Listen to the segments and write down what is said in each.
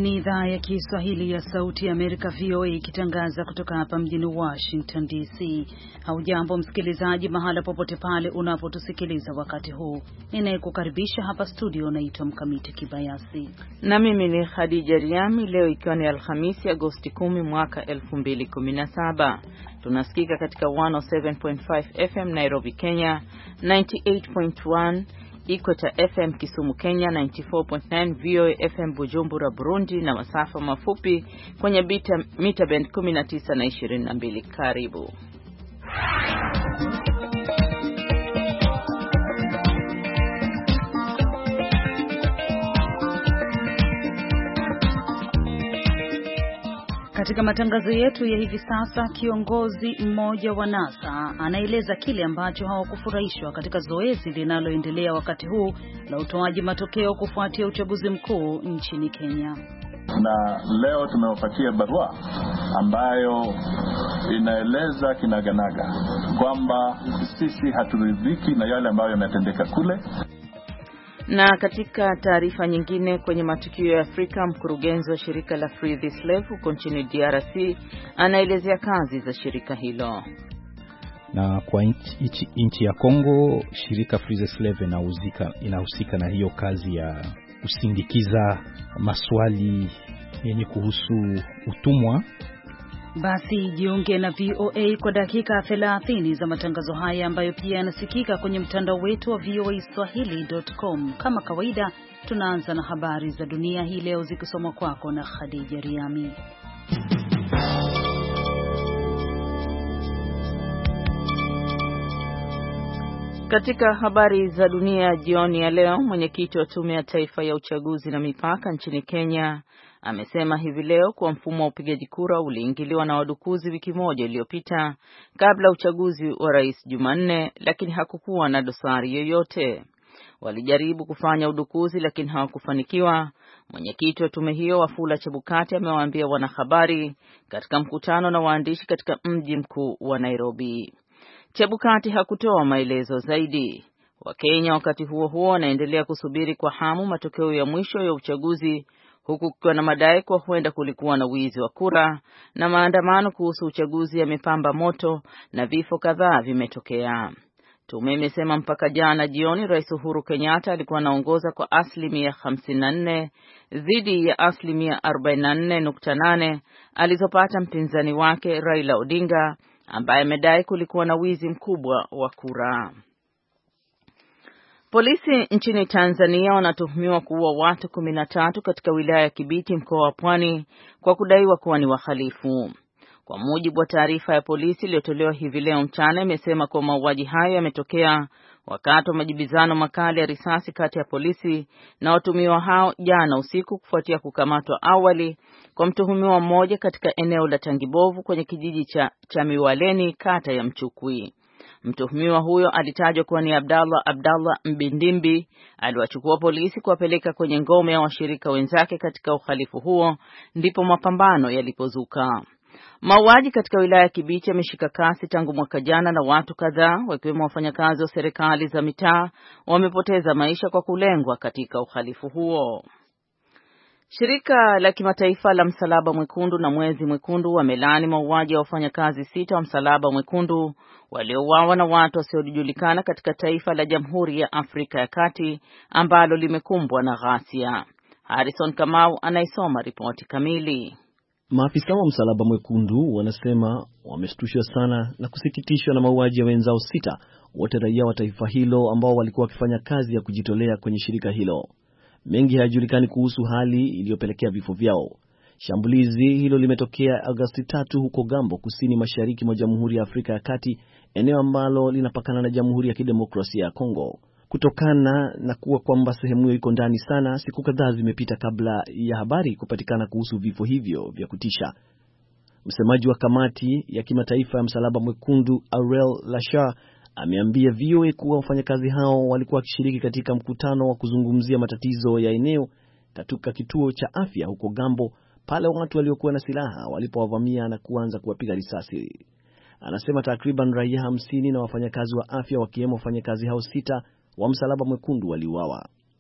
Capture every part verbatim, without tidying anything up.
ni idhaa ya Kiswahili ya Sauti ya Amerika V O A ikitangaza kutoka hapa mjini Washington D C. Haujambo msikilizaji mahala popote pale unapotusikiliza wakati huu. Ninayekukaribisha hapa studio naitwa Mkamiti Kibayasi. Na mimi ni Khadija Riami. Leo ikiwa ni Alhamisi Agosti kumi mwaka elfu mbili kumi na saba. Tunasikika katika one oh seven point five F M Nairobi, Kenya, ninety-eight point one Equator F M Kisumu, Kenya, ninety-four point nine V O A F M Bujumbura, Burundi, na masafa mafupi kwenye bita, mita band kumi na tisa na ishirini na mbili. Karibu. Katika matangazo yetu ya hivi sasa, kiongozi mmoja wa NASA anaeleza kile ambacho hawakufurahishwa katika zoezi linaloendelea wakati huu la utoaji matokeo kufuatia uchaguzi mkuu nchini Kenya. Na leo tumewapatia barua ambayo inaeleza kinaganaga kwamba sisi haturidhiki na yale ambayo yametendeka kule. Na katika taarifa nyingine, kwenye matukio ya Afrika, mkurugenzi wa shirika la Free the Slave huko nchini D R C anaelezea kazi za shirika hilo. Na kwa nchi, nchi ya Kongo, shirika Free the Slave inahusika inahusika na hiyo kazi ya kusindikiza maswali yenye kuhusu utumwa. Basi jiunge na V O A kwa dakika thelathini za matangazo haya ambayo pia yanasikika kwenye mtandao wetu wa V O A swahili dot com. Kama kawaida, tunaanza na habari za dunia hii leo zikisomwa kwako na Khadija Riami. Katika habari za dunia jioni ya leo, mwenyekiti wa Tume ya Taifa ya Uchaguzi na Mipaka nchini Kenya amesema hivi leo kuwa mfumo wa upigaji kura uliingiliwa na wadukuzi wiki moja iliyopita kabla uchaguzi wa rais Jumanne, lakini hakukuwa na dosari yoyote. Walijaribu kufanya udukuzi lakini hawakufanikiwa. Mwenyekiti wa tume hiyo Wafula Chebukati amewaambia wanahabari katika mkutano na waandishi katika mji mkuu wa Nairobi. Chebukati hakutoa maelezo zaidi. Wakenya wakati huo huo wanaendelea kusubiri kwa hamu matokeo ya mwisho ya uchaguzi, huku kukiwa na madai kwa huenda kulikuwa na wizi wa kura, na maandamano kuhusu uchaguzi yamepamba moto na vifo kadhaa vimetokea. Tume imesema mpaka jana jioni Rais Uhuru Kenyatta alikuwa anaongoza kwa asilimia hamsini na nne dhidi ya asilimia arobaini na nne nukta nane alizopata mpinzani wake Raila Odinga, ambaye amedai kulikuwa na wizi mkubwa wa kura. Polisi nchini Tanzania wanatuhumiwa kuua watu kumi na tatu katika wilaya ya Kibiti, mkoa wa Pwani, kwa kudaiwa kuwa ni wahalifu. Kwa mujibu wa taarifa ya polisi iliyotolewa hivi leo mchana, imesema kwa mauaji hayo yametokea wakati wa majibizano makali ya risasi kati ya polisi na watuhumiwa hao jana usiku, kufuatia kukamatwa awali kwa mtuhumiwa mmoja katika eneo la Tangibovu kwenye kijiji cha, cha Miwaleni, kata ya Mchukwi. Mtuhumiwa huyo alitajwa kuwa ni Abdallah Abdallah Mbindimbi. Aliwachukua polisi kuwapeleka kwenye ngome ya washirika wenzake katika uhalifu huo, ndipo mapambano yalipozuka. Mauaji katika wilaya ya Kibiti yameshika kasi tangu mwaka jana, na watu kadhaa wakiwemo wafanyakazi wa serikali za mitaa wamepoteza maisha kwa kulengwa katika uhalifu huo. Shirika la kimataifa la Msalaba Mwekundu na Mwezi Mwekundu wamelaani mauaji ya wafanyakazi sita wa Msalaba Mwekundu waliouawa na watu wasiojulikana katika taifa la Jamhuri ya Afrika ya Kati ambalo limekumbwa na ghasia. Harrison Kamau anaisoma ripoti kamili. Maafisa wa Msalaba Mwekundu wanasema wameshtushwa sana na kusikitishwa na mauaji ya wenzao sita, wote raia wa taifa hilo ambao walikuwa wakifanya kazi ya kujitolea kwenye shirika hilo. Mengi hayajulikani kuhusu hali iliyopelekea vifo vyao. Shambulizi hilo limetokea Agosti tatu huko Gambo, kusini mashariki mwa Jamhuri ya Afrika ya Kati, eneo ambalo linapakana na Jamhuri ya Kidemokrasia ya Kongo. Kutokana na kuwa kwamba sehemu hiyo iko ndani sana, siku kadhaa zimepita kabla ya habari kupatikana kuhusu vifo hivyo vya kutisha. Msemaji wa kamati ya kimataifa ya Msalaba Mwekundu Aurel Lashar ameambia V O A kuwa wafanyakazi hao walikuwa wakishiriki katika mkutano wa kuzungumzia matatizo ya eneo katika kituo cha afya huko Gambo, pale watu waliokuwa na silaha walipowavamia na kuanza kuwapiga risasi. Anasema takriban raia hamsini na wafanyakazi wa afya, wakiwemo wafanyakazi hao sita wa Msalaba Mwekundu, waliuawa.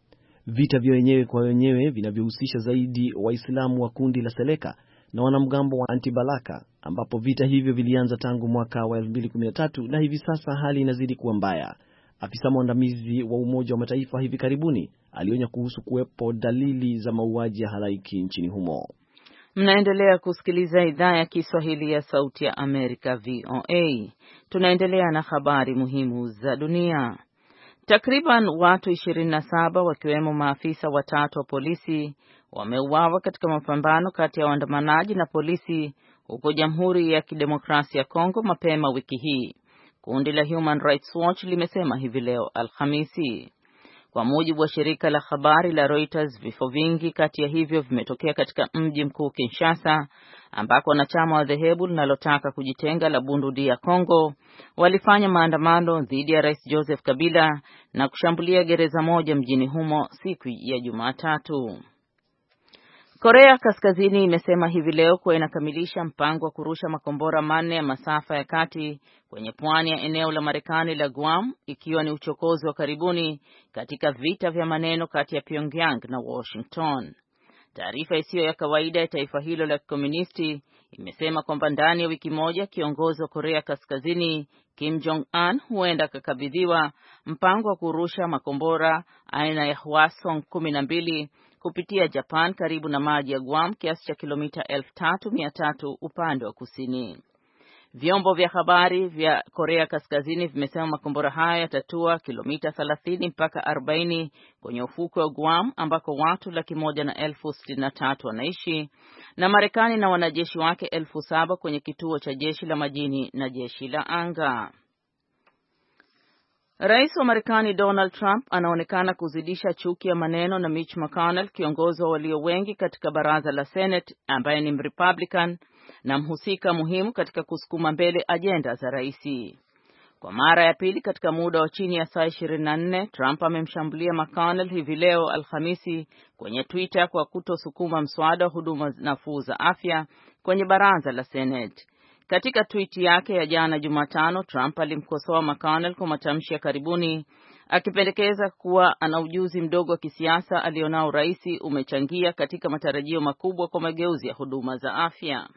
Vita vya wenyewe kwa wenyewe vinavyohusisha zaidi Waislamu wa kundi la Seleka na wanamgambo wa Anti-Balaka, ambapo vita hivyo vilianza tangu mwaka wa elfu mbili kumi na tatu na hivi sasa hali inazidi kuwa mbaya. Afisa mwandamizi wa Umoja wa Mataifa hivi karibuni alionya kuhusu kuwepo dalili za mauaji ya halaiki nchini humo. Mnaendelea kusikiliza idhaa ya Kiswahili ya Sauti ya Amerika V O A. Tunaendelea na habari muhimu za dunia. Takriban watu ishirini na saba wakiwemo maafisa watatu wa polisi wameuawa katika mapambano kati ya waandamanaji na polisi huko Jamhuri ya Kidemokrasia ya Kongo mapema wiki hii. Kundi la Human Rights Watch limesema hivi leo Alhamisi. Kwa mujibu wa shirika la habari la Reuters, vifo vingi kati ya hivyo vimetokea katika mji mkuu Kinshasa, ambako wanachama wa dhehebu linalotaka kujitenga la Bundu ya Kongo walifanya maandamano dhidi ya Rais Joseph Kabila na kushambulia gereza moja mjini humo siku ya Jumatatu. Korea Kaskazini imesema hivi leo kuwa inakamilisha mpango wa kurusha makombora manne ya masafa ya kati kwenye pwani ya eneo la Marekani la Guam, ikiwa ni uchokozi wa karibuni katika vita vya maneno kati ya Pyongyang na Washington. Taarifa isiyo ya kawaida ya taifa hilo la kikomunisti imesema kwamba ndani ya wiki moja kiongozi wa Korea Kaskazini Kim Jong-un huenda akakabidhiwa mpango wa kurusha makombora aina ya Hwasong kumi na mbili kupitia Japan karibu na maji ya Guam, kiasi cha kilomita elfu tatu mia tatu upande wa kusini. Vyombo vya habari vya Korea Kaskazini vimesema makombora haya yatatua kilomita thelathini mpaka arobaini kwenye ufukwe wa Guam, ambako watu laki moja na elfu sitini na tatu wanaishi, na Marekani na wanajeshi wake elfu saba kwenye kituo cha jeshi la majini na jeshi la anga. Rais wa Marekani Donald Trump anaonekana kuzidisha chuki ya maneno na Mitch McConnell, kiongozi wa walio wengi katika baraza la Senate ambaye ni Republican na mhusika muhimu katika kusukuma mbele ajenda za raisi. Kwa mara ya pili katika muda wa chini ya saa ishirini na nne, Trump amemshambulia McConnell hivi leo Alhamisi kwenye Twitter kwa kutosukuma mswada wa huduma nafuu za afya kwenye baraza la Senate. Katika tweet yake ya jana Jumatano, Trump alimkosoa McConnell kwa matamshi ya karibuni, akipendekeza kuwa ana ujuzi mdogo wa kisiasa alionao rais umechangia katika matarajio makubwa kwa mageuzi ya huduma za afya.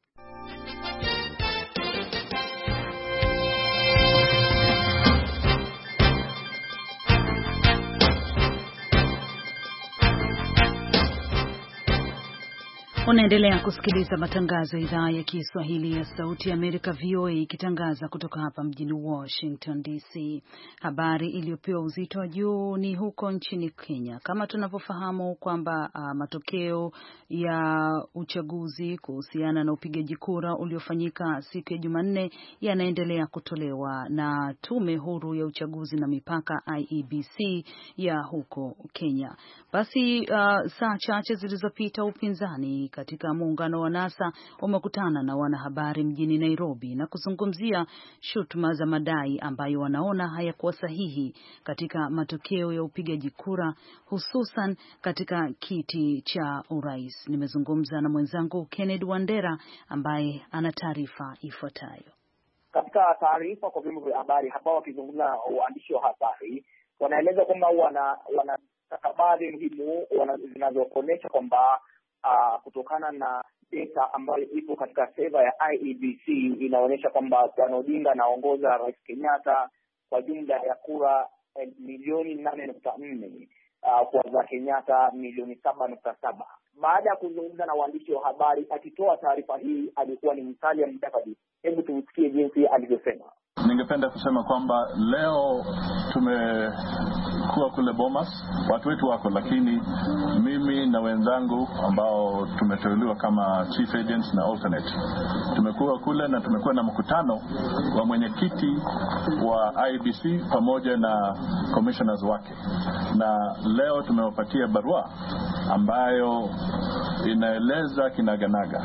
Unaendelea kusikiliza matangazo ya idhaa ya Kiswahili ya Sauti ya Amerika V O A ikitangaza kutoka hapa mjini Washington D C. Habari iliyopewa uzito wa juu ni huko nchini Kenya. Kama tunavyofahamu kwamba uh, matokeo ya uchaguzi kuhusiana na upigaji kura uliofanyika siku ya Jumanne yanaendelea kutolewa na Tume Huru ya Uchaguzi na Mipaka I E B C ya huko Kenya. Basi uh, saa chache zilizopita upinzani katika muungano wa NASA umekutana na wanahabari mjini Nairobi na kuzungumzia shutuma za madai ambayo wanaona hayakuwa sahihi katika matokeo ya upigaji kura, hususan katika kiti cha urais. Nimezungumza na mwenzangu Kennedy Wandera ambaye ana taarifa ifuatayo. Katika taarifa kwa vyombo vya habari hapa, wakizungumza na waandishi wa habari, wanaeleza kwamba wana wana habari muhimu zinazoonyesha kwamba Uh, kutokana na data ambayo ipo katika seva ya I E B C inaonyesha kwamba Bwana Odinga anaongoza Rais Kenyatta kwa jumla ya kura eh, milioni nane nukta nne uh, kwa za Kenyatta milioni saba nukta saba. Baada ya kuzungumza na waandishi wa habari akitoa taarifa hii alikuwa ni Musalia Mudavadi. Hebu tumsikie jinsi alivyosema. Ningependa kusema kwamba leo tumekuwa kule Bomas, watu wetu wako, lakini mimi na wenzangu ambao tumeteuliwa kama chief agents na alternate tumekuwa kule na tumekuwa na mkutano wa mwenyekiti wa I E B C pamoja na commissioners wake, na leo tumewapatia barua ambayo inaeleza kinaganaga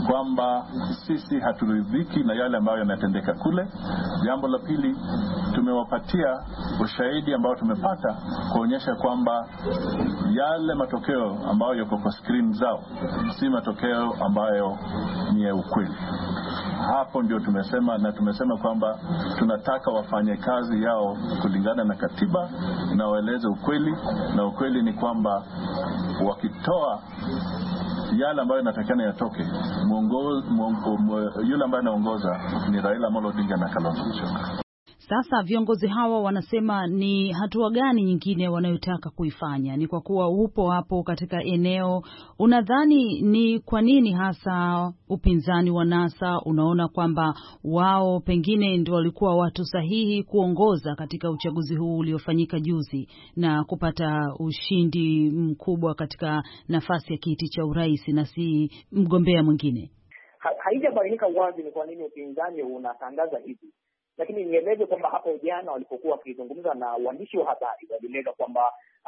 kwamba sisi haturidhiki na yale ambayo yanatendeka kule. Jambo la pili, tumewapatia ushahidi ambao tumepata kuonyesha kwamba yale matokeo ambayo yako kwa screen zao si matokeo ambayo ni ya ukweli. Hapo ndio tumesema, na tumesema kwamba tunataka wafanye kazi yao kulingana na katiba na waeleze ukweli, na ukweli ni kwamba wakitoa yale ambayo inatakana yatoke, mwongozo yule ambaye anaongoza ni Raila Amolo Odinga na Kalonzo Musyoka. Sasa viongozi hawa wanasema ni hatua gani nyingine wanayotaka kuifanya? Ni kwa kuwa upo hapo katika eneo, unadhani ni kwa nini hasa upinzani wa NASA unaona kwamba wao pengine ndio walikuwa watu sahihi kuongoza katika uchaguzi huu uliofanyika juzi na kupata ushindi mkubwa katika nafasi ya kiti cha urais na si mgombea mwingine? Ha, haijabainika wazi ni kwa nini upinzani unatangaza hivi. Lakini nieleze kwamba hapo jana walipokuwa wakizungumza na waandishi wa habari walieleza kwamba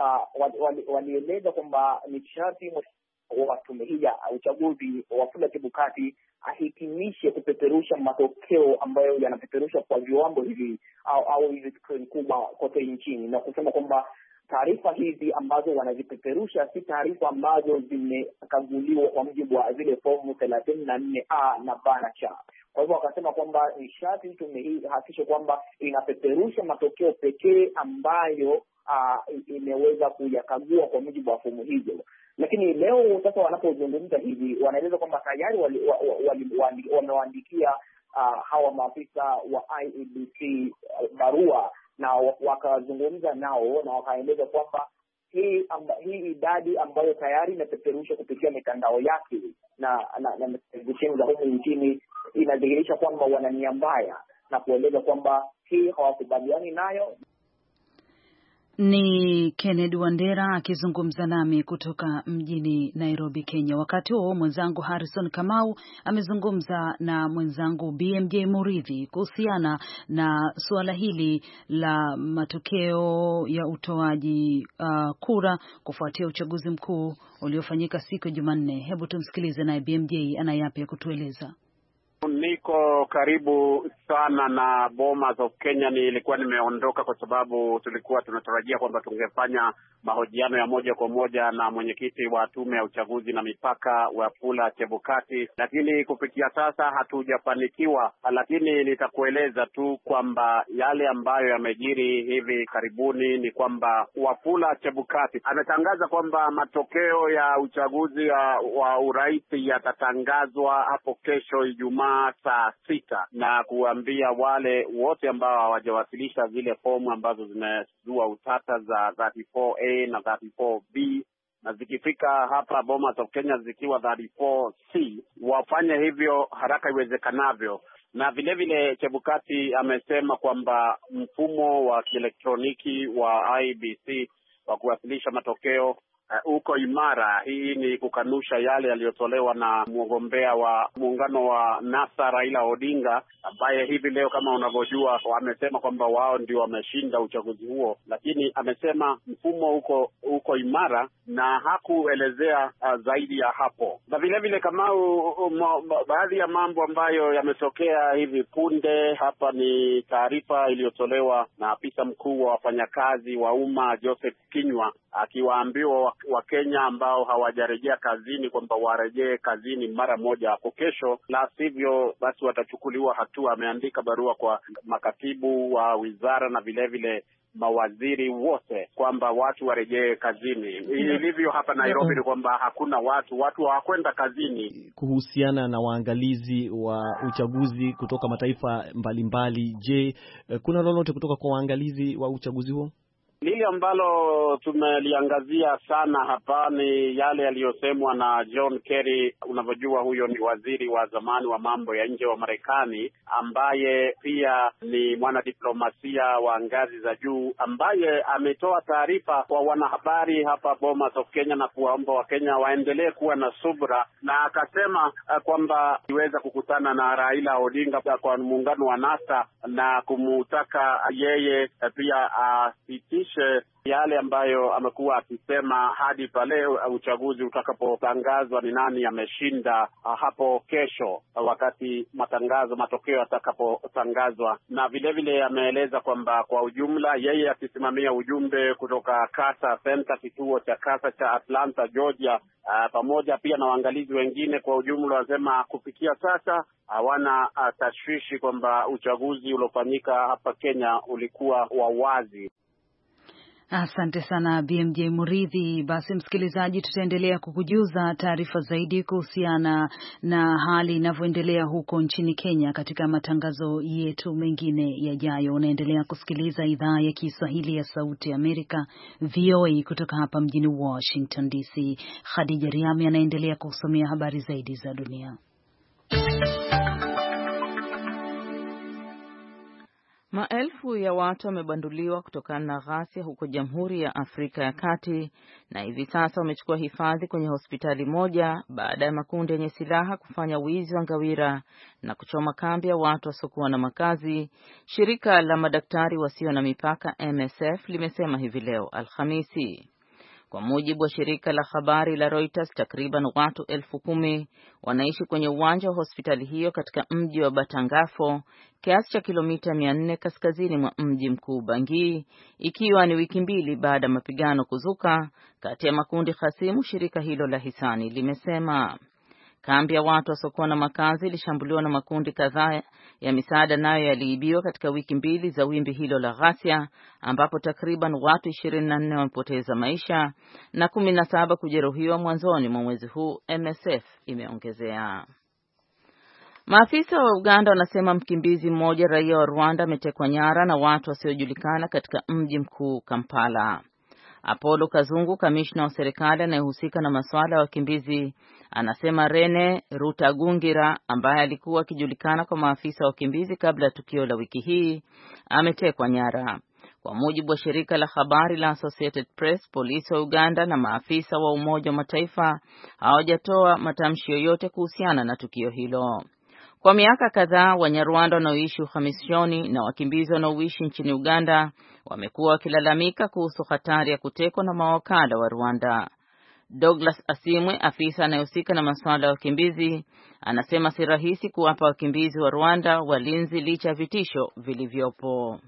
uh, walieleza kwamba ni sharti wa tume hii ya uchaguzi Wafula Chebukati ahitimishe kupeperusha matokeo ambayo yanapeperushwa kwa viwango hivi au au hivi screen kubwa kote nchini, na kusema kwamba taarifa hizi ambazo wanazipeperusha si taarifa ambazo zimekaguliwa kwa mujibu wa zile fomu thelathini na nne A na B na C. Kwa hivyo wakasema kwamba ni sharti tume hii hakikisha kwamba inapeperusha matokeo pekee ambayo uh, imeweza kuyakagua kwa mujibu wa fomu hizo. Lakini leo sasa wanapozungumza hivi wanaeleza kwamba tayari wamewaandikia uh, hawa maafisa wa I E B C uh, barua, na wakazungumza nao na wakaeleza kwamba hii amba, hii idadi ambayo tayari imepeperushwa kupitia mitandao yake na na, na televisheni za humu nchini inadhihirisha kwamba wana nia mbaya, na kueleza kwamba hii hawakubaliani nayo. Ni Kennedy Wandera akizungumza nami kutoka mjini Nairobi, Kenya. Wakati huo mwenzangu Harrison Kamau amezungumza na mwenzangu B M J Muridhi kuhusiana na suala hili la matokeo ya utoaji uh, kura kufuatia uchaguzi mkuu uliofanyika siku ya Jumanne. Hebu tumsikilize naye B M J anayapi ya kutueleza. Niko karibu sana na Bomas of Kenya. Nilikuwa nimeondoka kwa sababu tulikuwa tunatarajia kwamba tungefanya mahojiano ya moja kwa moja na mwenyekiti wa tume ya uchaguzi na mipaka Wafula Chebukati, lakini kufikia sasa hatujafanikiwa. Lakini nitakueleza tu kwamba yale ambayo yamejiri hivi karibuni ni kwamba Wafula Chebukati ametangaza kwamba matokeo ya uchaguzi wa, wa urais yatatangazwa hapo kesho Ijumaa saa sita, na kuambia wale wote ambao hawajawasilisha zile fomu ambazo zimezua utata za thelathini na nne A na thelathini na nne B, na zikifika hapa Bomas of Kenya zikiwa thelathini na nne C, wafanye hivyo haraka iwezekanavyo. Na vile vile Chebukati amesema kwamba mfumo wa kielektroniki wa I E B C wa kuwasilisha matokeo Uh, uko imara. Hii ni kukanusha yale yaliyotolewa na mgombea wa muungano wa NASA Raila Odinga, ambaye hivi leo kama unavyojua amesema kwamba wao ndio wameshinda uchaguzi huo, lakini amesema mfumo uko uko imara na hakuelezea uh, zaidi ya hapo. Na vile vile kama baadhi ya mambo ambayo yametokea hivi punde hapa ni taarifa iliyotolewa na afisa mkuu wa wafanyakazi wa umma Joseph Kinyua, akiwaambiwa Wakenya ambao hawajarejea kazini kwamba warejee kazini mara moja hapo kesho, la sivyo basi watachukuliwa hatua. Ameandika barua kwa makatibu wa wizara na vile vile mawaziri wote kwamba watu warejee kazini. Ilivyo hapa Nairobi ni kwamba hakuna watu watu hawakwenda kazini. Kuhusiana na waangalizi wa uchaguzi kutoka mataifa mbalimbali, je, kuna lolote kutoka kwa waangalizi wa uchaguzi huo? Lile ambalo tumeliangazia sana hapa ni yale yaliyosemwa na John Kerry. Unavyojua huyo ni waziri wa zamani wa mambo ya nje wa Marekani, ambaye pia ni mwanadiplomasia wa ngazi za juu, ambaye ametoa taarifa kwa wanahabari hapa Bomas of Kenya na kuwaomba Wakenya waendelee kuwa na subra, na akasema uh, kwamba iweza kukutana na Raila Odinga kwa muungano wa NASA na kumutaka yeye uh, pia asitishe uh, atufahamishe yale ambayo amekuwa akisema hadi pale uchaguzi utakapotangazwa ni nani ameshinda hapo kesho, wakati matangazo matokeo yatakapotangazwa. Na vile vile ameeleza kwamba kwa ujumla yeye akisimamia ujumbe kutoka Casa Center, kituo cha Casa cha Atlanta, Georgia, uh, pamoja pia na waangalizi wengine, kwa ujumla wanasema kufikia sasa hawana uh, tashwishi kwamba uchaguzi uliofanyika hapa Kenya ulikuwa wa wazi. Asante sana B M J Muridhi. Basi msikilizaji, tutaendelea kukujuza taarifa zaidi kuhusiana na hali inavyoendelea huko nchini Kenya katika matangazo yetu mengine yajayo. Unaendelea kusikiliza idhaa ya Kiswahili ya Sauti ya Amerika, V O A, kutoka hapa mjini Washington D C. Khadija Riami anaendelea kusomea habari zaidi za dunia. Maelfu ya watu wamebanduliwa kutokana na ghasia huko Jamhuri ya Afrika ya Kati na hivi sasa wamechukua hifadhi kwenye hospitali moja baada ya makundi yenye silaha kufanya wizi wa ngawira na kuchoma kambi ya watu wasiokuwa na makazi. Shirika la madaktari wasio na mipaka M S F limesema hivi leo Alhamisi. Kwa mujibu wa shirika la habari la Reuters, takriban watu elfu kumi wanaishi kwenye uwanja wa hospitali hiyo katika mji wa Batangafo, kiasi cha kilomita mia nne kaskazini mwa mji mkuu Bangui, ikiwa ni wiki mbili baada ya mapigano kuzuka kati ya makundi hasimu. Shirika hilo la hisani limesema kambi ya watu wasiokuwa na makazi ilishambuliwa na makundi kadhaa ya misaada, nayo yaliibiwa katika wiki mbili za wimbi hilo la ghasia, ambapo takriban watu ishirini na nne wamepoteza maisha na kumi na saba kujeruhiwa mwanzoni mwa mwezi huu, M S F imeongezea. Maafisa wa Uganda wanasema mkimbizi mmoja raia wa Rwanda ametekwa nyara na watu wasiojulikana katika mji mkuu Kampala. Apollo Kazungu, kamishna wa serikali anayehusika na masuala ya wakimbizi, anasema Rene Rutagungira, ambaye alikuwa akijulikana kwa maafisa wa wakimbizi kabla ya tukio la wiki hii, ametekwa nyara. Kwa mujibu wa shirika la habari la Associated Press, polisi wa Uganda na maafisa wa Umoja wa Mataifa hawajatoa matamshi yoyote kuhusiana na tukio hilo. Kwa miaka kadhaa, Wanyarwanda wanaoishi uhamishoni na wakimbizi wanaoishi nchini Uganda wamekuwa wakilalamika kuhusu hatari ya kutekwa na mawakala wa Rwanda. Douglas Asimwe, afisa anayehusika na masuala ya wakimbizi, anasema si rahisi kuwapa wakimbizi wa Rwanda walinzi licha ya vitisho vilivyopo.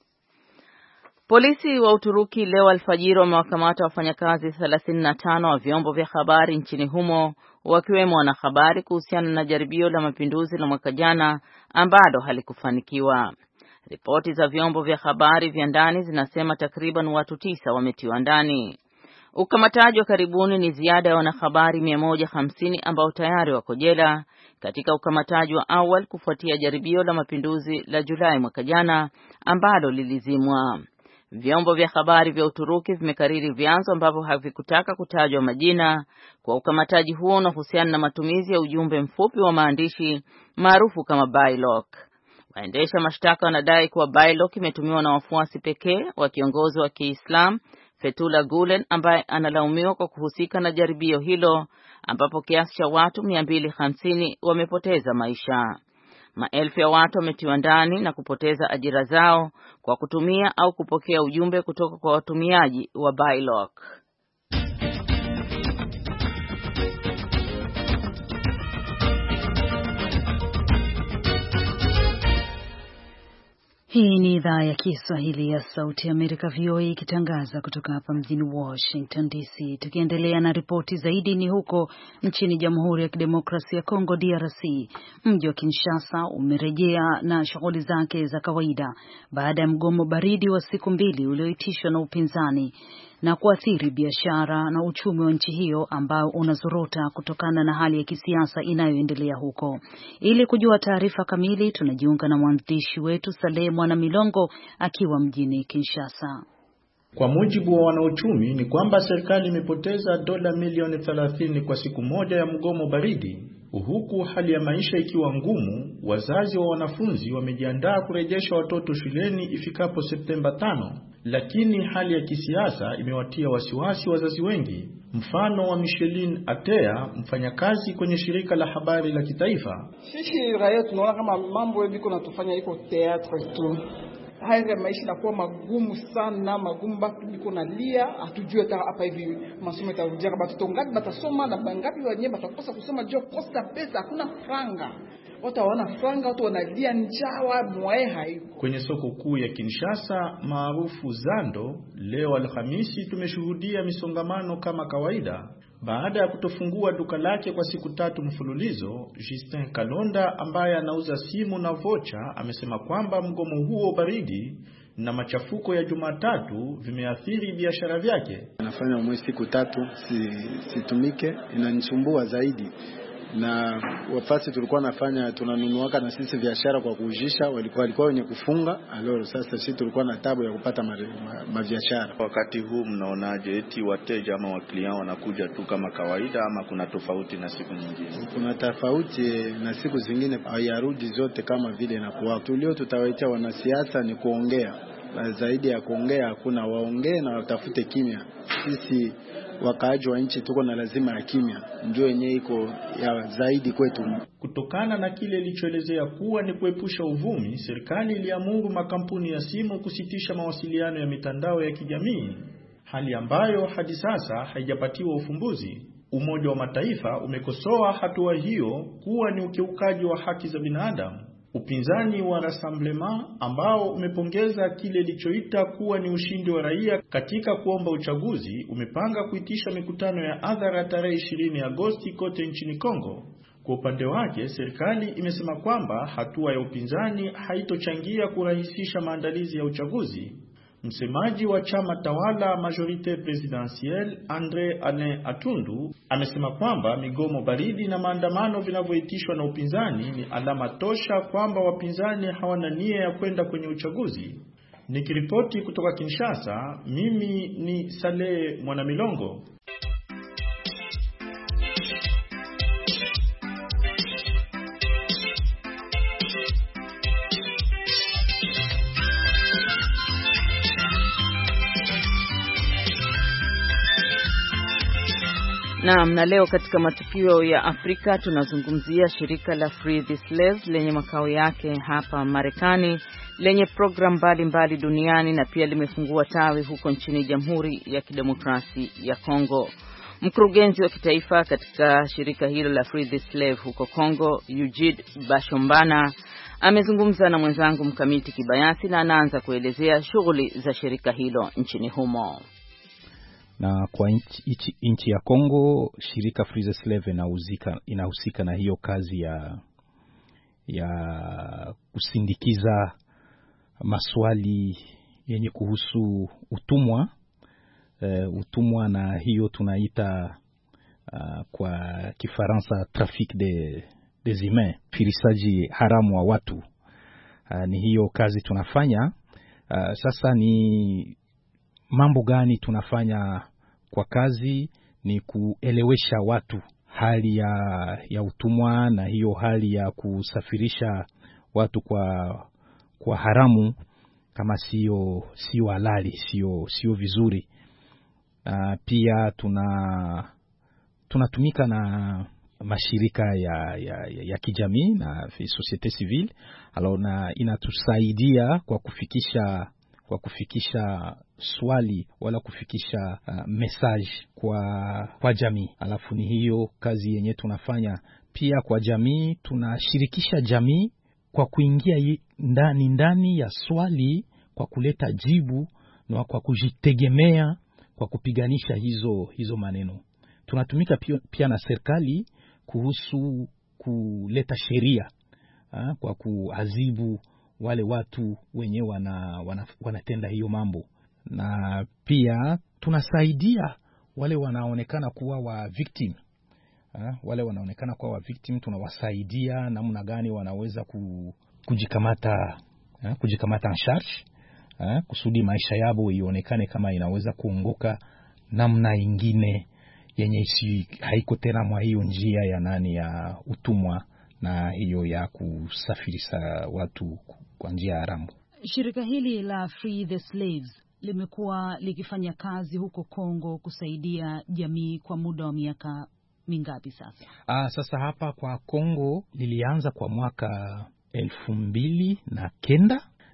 Polisi wa Uturuki leo alfajiri wamewakamata wafanyakazi thelathini na tano wa vyombo vya habari nchini humo, wakiwemo wanahabari, kuhusiana na jaribio la mapinduzi la mwaka jana ambalo halikufanikiwa. Ripoti za vyombo vya habari vya ndani zinasema takriban watu tisa wametiwa ndani. Ukamataji wa karibuni ni ziada ya wanahabari mia moja hamsini ambao tayari wako jela katika ukamataji wa awali kufuatia jaribio la mapinduzi la Julai mwaka jana ambalo lilizimwa. Vyombo vya habari vya Uturuki vimekariri vyanzo ambavyo havikutaka kutajwa majina kwa ukamataji huo unaohusiana na matumizi ya ujumbe mfupi wa maandishi maarufu kama Bylock. Waendesha mashtaka wanadai kuwa Bylock imetumiwa na wafuasi pekee wa kiongozi wa Kiislam Fethullah Gulen, ambaye analaumiwa kwa kuhusika na jaribio hilo ambapo kiasi cha watu mia mbili hamsini wamepoteza maisha. Maelfu ya watu wametiwa ndani na kupoteza ajira zao kwa kutumia au kupokea ujumbe kutoka kwa watumiaji wa Bylock. Hii ni idhaa ya Kiswahili ya Sauti ya Amerika, V O A, ikitangaza kutoka hapa mjini Washington D C. Tukiendelea na ripoti zaidi, ni huko nchini Jamhuri ya Kidemokrasia ya Kongo, D R C. Mji wa Kinshasa umerejea na shughuli zake za kawaida baada ya mgomo baridi wa siku mbili ulioitishwa na upinzani na kuathiri biashara na uchumi wa nchi hiyo ambao unazorota kutokana na hali ya kisiasa inayoendelea huko. Ili kujua taarifa kamili, tunajiunga na mwandishi wetu Saleh Mwana Milongo akiwa mjini Kinshasa. Kwa mujibu wa wanauchumi ni kwamba serikali imepoteza dola milioni thelathini kwa siku moja ya mgomo baridi, huku hali ya maisha ikiwa ngumu. Wazazi wa wanafunzi wamejiandaa kurejesha watoto shuleni ifikapo Septemba tano, lakini hali ya kisiasa imewatia wasiwasi wazazi wengi. Mfano wa Micheline Atea, mfanyakazi kwenye shirika la habari la kitaifa. Sisi raia tunaona kama mambo hivi kuna tufanya iko teatro tu. haya maisha yanakuwa magumu sana, magumu batu biko nalia, hatujue hata hapa hivi masomo itarudia kama watoto ngapi batasoma na bangapi wenyewe batakosa kusoma juu kosa pesa, hakuna franga. Watu wana franga, watu wanalia njaa, mwae haiko. Kwenye soko kuu ya Kinshasa maarufu Zando, leo Alhamisi tumeshuhudia misongamano kama kawaida. Baada ya kutofungua duka lake kwa siku tatu mfululizo, Justin Kalonda ambaye anauza simu na vocha amesema kwamba mgomo huo baridi na machafuko ya Jumatatu vimeathiri biashara vyake. Nafanya mwezi siku tatu si, situmike, inanisumbua zaidi. Na wafasi tulikuwa nafanya tunanunuaka na sisi biashara kwa kuujisha, walikuwa walikuwa wenye kufunga. Aloro sasa sisi tulikuwa na tabu ya kupata mabiashara. Ma, ma wakati huu mnaonaje, eti wateja ama waklienti wanakuja tu kama kawaida ama kuna tofauti na siku nyingine? Kuna tofauti na siku zingine, hayarudi zote kama vile inakuwa. Tulio tutawaitia wanasiasa ni kuongea. Zaidi ya kuongea hakuna, waongee na watafute kimya. Sisi wakaaji wa nchi tuko na lazima ya kimya, ndio yenyewe iko ya zaidi kwetu. Kutokana na kile ilichoelezea kuwa ni kuepusha uvumi, serikali iliamuru makampuni ya simu kusitisha mawasiliano ya mitandao ya kijamii, hali ambayo hadi sasa haijapatiwa ufumbuzi. Umoja wa Mataifa umekosoa hatua hiyo kuwa ni ukiukaji wa haki za binadamu. Upinzani wa Rassemblement ambao umepongeza kile ilichoita kuwa ni ushindi wa raia katika kuomba uchaguzi, umepanga kuitisha mikutano ya hadhara tarehe ishirini Agosti kote nchini Kongo. Kwa upande wake, serikali imesema kwamba hatua ya upinzani haitochangia kurahisisha maandalizi ya uchaguzi. Msemaji wa chama tawala Majorite Presidentielle Andre Alain Atundu amesema kwamba migomo baridi na maandamano vinavyoitishwa na upinzani ni alama tosha kwamba wapinzani hawana nia ya kwenda kwenye uchaguzi. Nikiripoti kutoka Kinshasa, mimi ni Saleh Mwanamilongo. Naam, na leo katika matukio ya Afrika tunazungumzia shirika la Free the Slaves lenye makao yake hapa Marekani, lenye program mbalimbali duniani na pia limefungua tawi huko nchini Jamhuri ya Kidemokrasi ya Kongo. Mkurugenzi wa kitaifa katika shirika hilo la Free the Slave huko Kongo, Eugene Bashombana, amezungumza na mwenzangu Mkamiti Kibayasi na anaanza kuelezea shughuli za shirika hilo nchini humo. Na kwa nchi, nchi ya Kongo, shirika Free the Slave inahusika inahusika na hiyo kazi ya ya kusindikiza maswali yenye kuhusu utumwa uh, utumwa na hiyo tunaita uh, kwa Kifaransa trafic de des humains, firisaji haramu wa watu. Uh, ni hiyo kazi tunafanya. Uh, sasa ni mambo gani tunafanya kwa kazi? Ni kuelewesha watu hali ya ya utumwa na hiyo hali ya kusafirisha watu kwa kwa haramu, kama sio sio halali, sio sio vizuri. Uh, pia tuna tunatumika na mashirika ya ya, ya, ya kijamii na societe civile, alors na inatusaidia kwa kufikisha kwa kufikisha swali wala kufikisha uh, message kwa kwa jamii. Alafu ni hiyo kazi yenye tunafanya. Pia kwa jamii tunashirikisha jamii kwa kuingia ndani ndani ya swali, kwa kuleta jibu na kwa kujitegemea, kwa kupiganisha hizo hizo maneno. Tunatumika pia, pia na serikali kuhusu kuleta sheria uh, kwa kuadhibu wale watu wenye wana, wana wanatenda hiyo mambo. Na pia tunasaidia wale wanaonekana kuwa wa victim. Ha? Wale wanaonekana kuwa wa victim tunawasaidia namna gani wanaweza ku, kujikamata ha? kujikamata en charge, ha? kusudi maisha yao ionekane kama inaweza kuongoka namna ingine yenye isi haiko tena mwa hiyo njia ya nani ya utumwa na hiyo ya kusafirisha watu kwa njia haramu. Shirika hili la Free the Slaves limekuwa likifanya kazi huko Kongo kusaidia jamii kwa muda wa miaka mingapi sasa? Ah, sasa hapa kwa Kongo lilianza kwa mwaka elfu mbili na kenda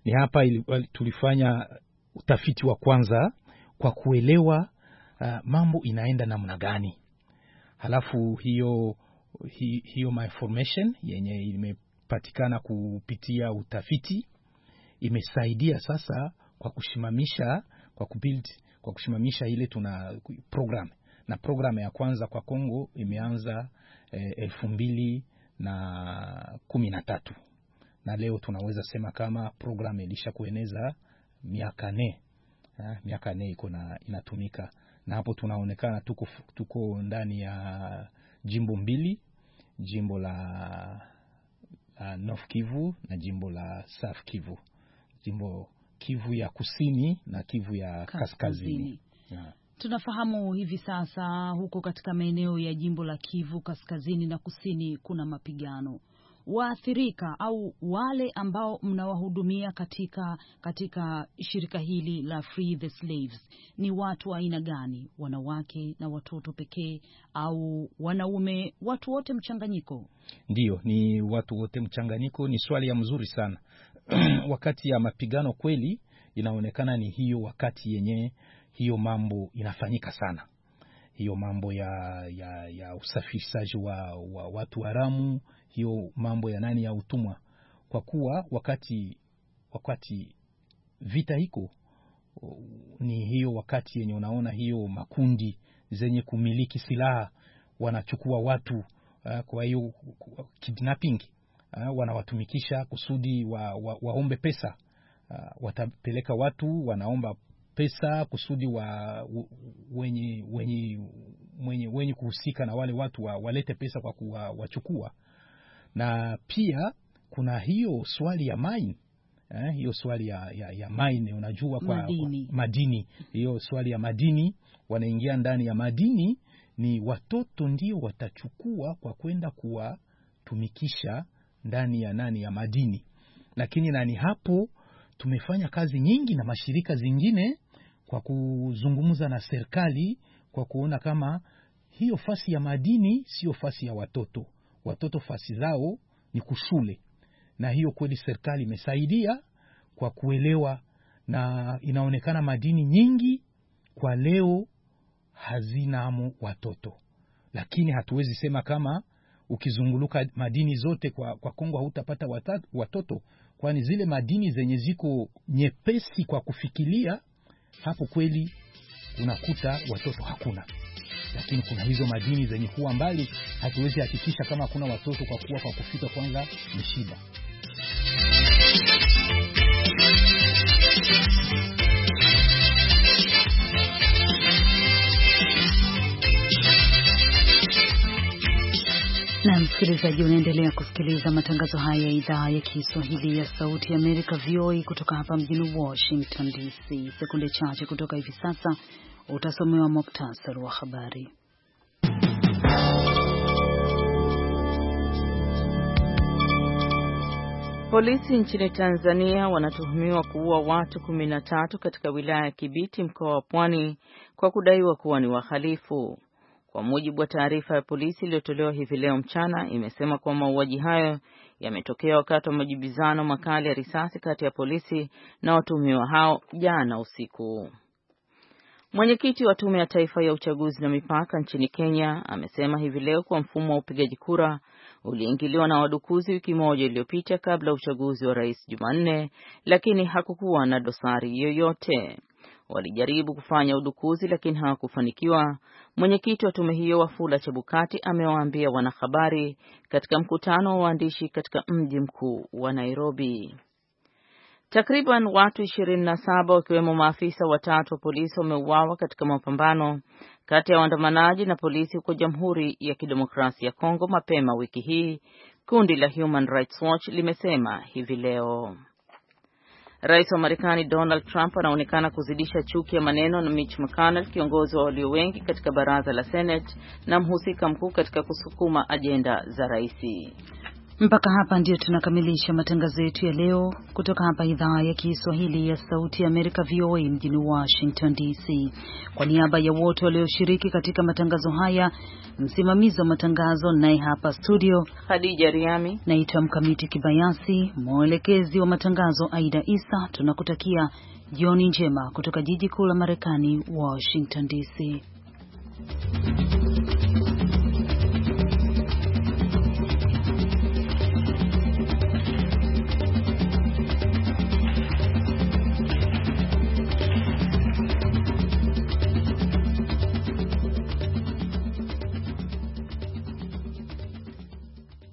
Ni hapa ili, tulifanya utafiti wa kwanza kwa kuelewa uh, mambo inaenda namna gani. Halafu hiyo hi, hiyo my information yenye imepatikana kupitia utafiti imesaidia sasa kwa kushimamisha kwa kubuild kwa kushimamisha ile tuna program, na program ya kwanza kwa Kongo imeanza eh, elfu mbili na kumi na tatu, na leo tunaweza sema kama program ilisha kueneza miaka nne eh, miaka nne iko na inatumika, na hapo tunaonekana tuko tuko ndani ya jimbo mbili, jimbo la uh, North Kivu na jimbo la South Kivu, jimbo Kivu ya kusini na Kivu ya kaskazini, kaskazini. Yeah. Tunafahamu hivi sasa huko katika maeneo ya jimbo la Kivu kaskazini na kusini kuna mapigano. Waathirika au wale ambao mnawahudumia katika katika shirika hili la Free the Slaves ni watu wa aina gani? Wanawake na watoto pekee au wanaume, watu wote mchanganyiko? Ndiyo, ni watu wote mchanganyiko. Ni swali ya mzuri sana. Wakati ya mapigano kweli inaonekana ni hiyo wakati yenye hiyo mambo inafanyika sana. Hiyo mambo ya ya ya usafirishaji wa, wa watu haramu, hiyo mambo ya nani ya utumwa. Kwa kuwa wakati wakati vita hiko ni hiyo wakati yenye unaona hiyo makundi zenye kumiliki silaha wanachukua watu, uh, kwa hiyo kidnapping, uh, wanawatumikisha kusudi wa, wa, waombe pesa, uh, watapeleka watu wanaomba pesa kusudi wa wenye wenye wenye wenye kuhusika na wale watu wa, walete pesa kwa kuwachukua. Na pia kuna hiyo swali ya mine, eh, hiyo swali ya ya, ya mine unajua kwa madini. Kwa madini hiyo swali ya madini, wanaingia ndani ya madini, ni watoto ndio watachukua kwa kwenda kuwatumikisha ndani ya nani ya madini. Lakini nani hapo tumefanya kazi nyingi na mashirika zingine kwa kuzungumza na serikali kwa kuona kama hiyo fasi ya madini sio fasi ya watoto. Watoto fasi zao ni kushule. Na hiyo kweli serikali imesaidia kwa kuelewa, na inaonekana madini nyingi kwa leo hazinamo watoto. Lakini hatuwezi sema kama ukizunguluka madini zote kwa, kwa Kongo hautapata watoto. Kwani zile madini zenye ziko nyepesi kwa kufikiria, hapo kweli unakuta watoto hakuna. Lakini kuna hizo madini zenye kuwa mbali, hatuwezi hakikisha kama hakuna watoto kwa kuwa kwa kufika kwanza ni shida. Na msikilizaji, unaendelea kusikiliza matangazo haya ya idhaa ya Kiswahili ya Sauti ya Amerika V O A kutoka hapa mjini Washington D C. Sekunde chache kutoka hivi sasa utasomewa muktasari wa habari. Polisi nchini Tanzania wanatuhumiwa kuua watu kumi na tatu katika wilaya ya Kibiti mkoa wa Pwani kwa kudaiwa kuwa ni wahalifu. Kwa mujibu wa taarifa ya polisi iliyotolewa hivi leo mchana, imesema kuwa mauaji hayo yametokea wakati wa majibizano makali ya risasi kati ya polisi na watuhumiwa hao jana usiku. Mwenyekiti wa Tume ya Taifa ya Uchaguzi na Mipaka nchini Kenya amesema hivi leo kwa mfumo wa upigaji kura uliingiliwa na wadukuzi wiki moja iliyopita kabla uchaguzi wa rais Jumanne, lakini hakukuwa na dosari yoyote. Walijaribu kufanya udukuzi lakini hawakufanikiwa. Mwenyekiti wa tume hiyo Wafula Chebukati amewaambia wanahabari katika mkutano wa waandishi katika mji mkuu wa Nairobi. Takriban watu ishirini na saba wakiwemo maafisa watatu wa polisi wameuawa katika mapambano kati ya waandamanaji na polisi huko Jamhuri ya Kidemokrasia ya Kongo mapema wiki hii, kundi la Human Rights Watch limesema hivi leo. Rais wa Marekani Donald Trump anaonekana kuzidisha chuki ya maneno na Mitch McConnell, kiongozi wa walio wengi katika baraza la Senate na mhusika mkuu katika kusukuma ajenda za rais. Mpaka hapa ndio tunakamilisha matangazo yetu ya leo kutoka hapa idhaa ya Kiswahili ya Sauti ya Amerika V O A mjini Washington D C. Kwa niaba ya wote walioshiriki katika matangazo haya, msimamizi wa matangazo naye hapa studio Khadija Riami, naitwa Mkamiti Kibayasi, mwelekezi wa matangazo Aida Isa. Tunakutakia jioni njema kutoka jiji kuu la Marekani, Washington D C.